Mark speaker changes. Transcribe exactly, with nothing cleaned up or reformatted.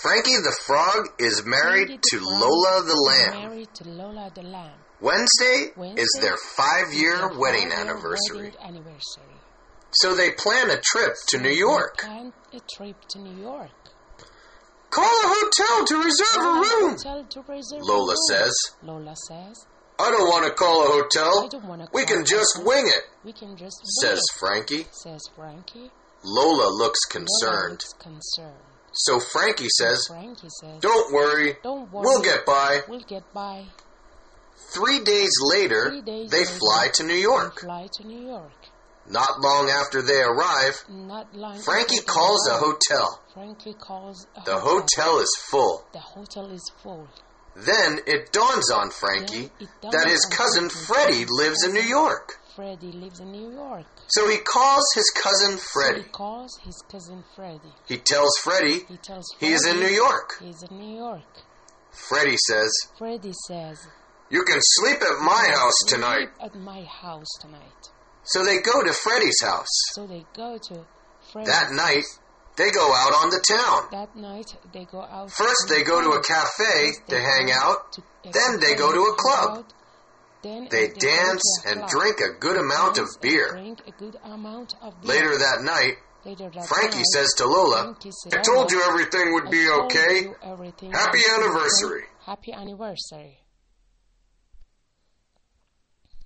Speaker 1: Frankie the Frog is married
Speaker 2: Frankie
Speaker 1: to
Speaker 2: the Frog
Speaker 1: Lola the
Speaker 2: is
Speaker 1: Lamb.
Speaker 2: married to Lola the Lamb.
Speaker 1: Wednesday,
Speaker 2: Wednesday
Speaker 1: is their five-year
Speaker 2: is their
Speaker 1: wedding
Speaker 2: five-year
Speaker 1: anniversary.
Speaker 2: wedding anniversary.
Speaker 1: So they plan a trip to
Speaker 2: So
Speaker 1: New
Speaker 2: they
Speaker 1: York.
Speaker 2: plan a trip to New York.
Speaker 1: Call a hotel to reserve
Speaker 2: Call
Speaker 1: a
Speaker 2: a
Speaker 1: room,
Speaker 2: hotel to reserve a
Speaker 1: Lola
Speaker 2: room.
Speaker 1: says.
Speaker 2: Lola says,
Speaker 1: I don't want to call a
Speaker 2: I
Speaker 1: hotel.
Speaker 2: don't want to
Speaker 1: We
Speaker 2: call
Speaker 1: can
Speaker 2: a
Speaker 1: just
Speaker 2: hotel.
Speaker 1: wing it,
Speaker 2: We can just
Speaker 1: says
Speaker 2: wing it,
Speaker 1: Frankie.
Speaker 2: says Frankie.
Speaker 1: Lola looks
Speaker 2: Lola
Speaker 1: concerned.
Speaker 2: looks concerned.
Speaker 1: So Frankie says,
Speaker 2: Frankie says,
Speaker 1: Don't worry,
Speaker 2: don't worry,
Speaker 1: we'll get by.
Speaker 2: We'll get by.
Speaker 1: Three days later,
Speaker 2: Three days
Speaker 1: they
Speaker 2: later,
Speaker 1: fly to New
Speaker 2: They
Speaker 1: York.
Speaker 2: fly to New York.
Speaker 1: Not long after they arrive,
Speaker 2: Not long
Speaker 1: Frankie
Speaker 2: after they
Speaker 1: calls a
Speaker 2: arrive,
Speaker 1: hotel.
Speaker 2: Frankie calls a
Speaker 1: The
Speaker 2: hotel.
Speaker 1: hotel is full.
Speaker 2: The hotel is full.
Speaker 1: Then it dawns on Frankie
Speaker 2: Then it dawns
Speaker 1: that his
Speaker 2: on
Speaker 1: cousin
Speaker 2: Frankie
Speaker 1: Freddie
Speaker 2: that his
Speaker 1: lives in New
Speaker 2: cousin
Speaker 1: York.
Speaker 2: Freddie lives in New York.
Speaker 1: So he calls his cousin
Speaker 2: So
Speaker 1: Freddie.
Speaker 2: he calls his cousin Freddie.
Speaker 1: He tells Freddie
Speaker 2: He tells
Speaker 1: he is in
Speaker 2: Freddie
Speaker 1: New York.
Speaker 2: He's in New York.
Speaker 1: Freddie says,
Speaker 2: Freddie says,
Speaker 1: You can sleep at my house
Speaker 2: "Sleep
Speaker 1: tonight.
Speaker 2: at my house tonight."
Speaker 1: So they go to Freddie's house.
Speaker 2: So they go to Freddie's
Speaker 1: That night,
Speaker 2: house.
Speaker 1: they go out on the town.
Speaker 2: That night they go out.
Speaker 1: First,
Speaker 2: to
Speaker 1: they
Speaker 2: the
Speaker 1: go to a
Speaker 2: town.
Speaker 1: cafe
Speaker 2: First
Speaker 1: to
Speaker 2: they
Speaker 1: hang
Speaker 2: go
Speaker 1: out.
Speaker 2: to a
Speaker 1: Then they
Speaker 2: cafe
Speaker 1: go to a
Speaker 2: hang
Speaker 1: club.
Speaker 2: out. Then
Speaker 1: They
Speaker 2: go
Speaker 1: dance
Speaker 2: to a
Speaker 1: and
Speaker 2: club.
Speaker 1: drink a good amount of
Speaker 2: Dance and
Speaker 1: beer.
Speaker 2: Drink a good amount of beer.
Speaker 1: Later that night,
Speaker 2: Later that
Speaker 1: Frankie
Speaker 2: night,
Speaker 1: says to Lola,
Speaker 2: Frankie says,
Speaker 1: I told you everything would
Speaker 2: I
Speaker 1: be
Speaker 2: told
Speaker 1: okay.
Speaker 2: you everything
Speaker 1: Happy
Speaker 2: would be okay.
Speaker 1: anniversary.
Speaker 2: Happy anniversary.